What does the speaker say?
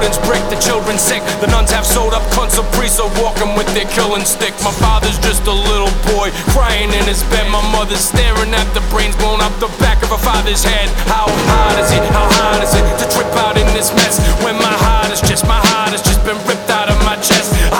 students break, the children sick. The nuns have sewed up cunts of priests are walking with their killing stick. My father's just a little boy crying in his bed. My mother's staring at the brains blown out the back of her father's head. How hard is it? How hard is it to trip out in this mess when my heart has just been ripped